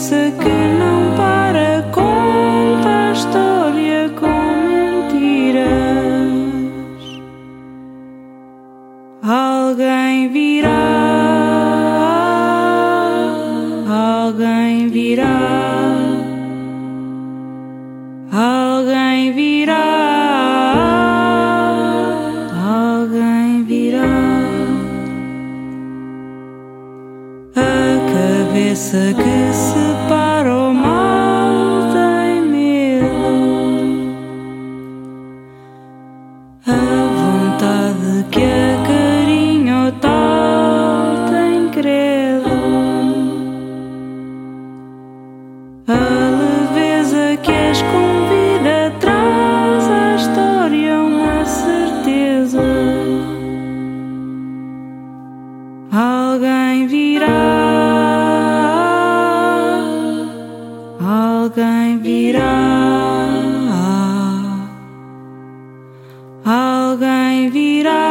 cabeça que não para, conta a história com mentiras. Alguém virá, alguém virá, alguém virá, alguém virá. A cabeça que separa o mal tem medo, a vontade que acarinha o tal tem credo, a leveza que as convida traz à história uma certeza. Alguém virá, alguém virá, alguém virá.